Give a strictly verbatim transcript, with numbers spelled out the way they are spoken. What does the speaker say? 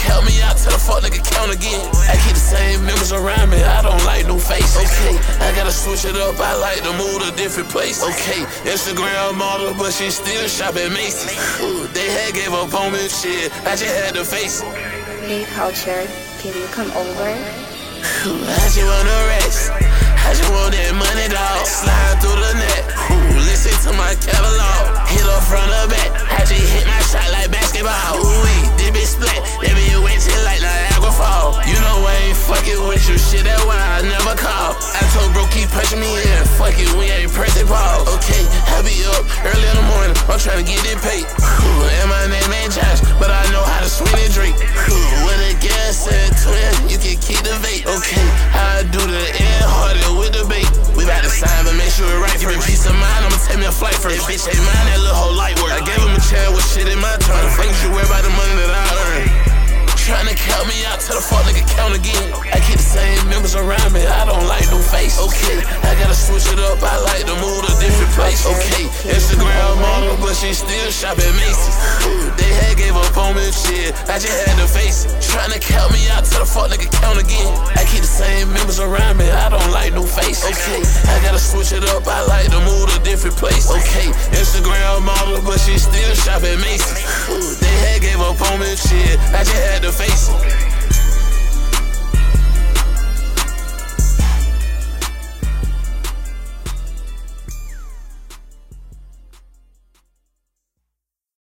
count me out, tell the fuck nigga count again. I keep the same members around me, I don't like no face. Okay, I gotta switch it up, I like to move to different place. Okay, Instagram model, but she still shop at Macy's. Ooh, they had gave up on me, shit, I just had to face it. Hey Culture, can you come over? I just wanna rest, I just want that money, dawg. Slide through the net, ooh, listen to my catalog. Hit up front or back, I just hit my shot like basketball. Ooh, this bitch splat, that bitch went till like Niagara Fall. You know I ain't fucking with you, shit, that's why I never call. I told bro keep pushing me in, fuck it, we ain't pressing pause. Okay, I be up early in the morning, I'm tryna get it paid. Ooh, and my name ain't Josh, but I know how to swing and drink. Ooh, with a gas and twin, you can keep the vape. Okay, I do the air harder with the bait. We bout to sign, but make sure it right. Give me peace of mind, I'ma take me a flight first. That bitch ain't mine, that little whole light work. I gave him a chance with shit in my turn. Things you wear by the money that I earn. Tryna count me out, tell the fuck nigga count again. I keep the same members around me, I don't like no face. Okay, I gotta switch it up, I like to move to different place. Okay, Instagram model, but she still shop at Macy's. Ooh, they had gave up on me, shit, I just had to face it. Tryna count me out, tell the fuck nigga count again. I keep the same members around me, I don't like no face. Okay, I gotta switch it up, I like to move to different place. Okay, Instagram model, but she still shop at Macy's. Ooh, they had gave up on me, shit, I just had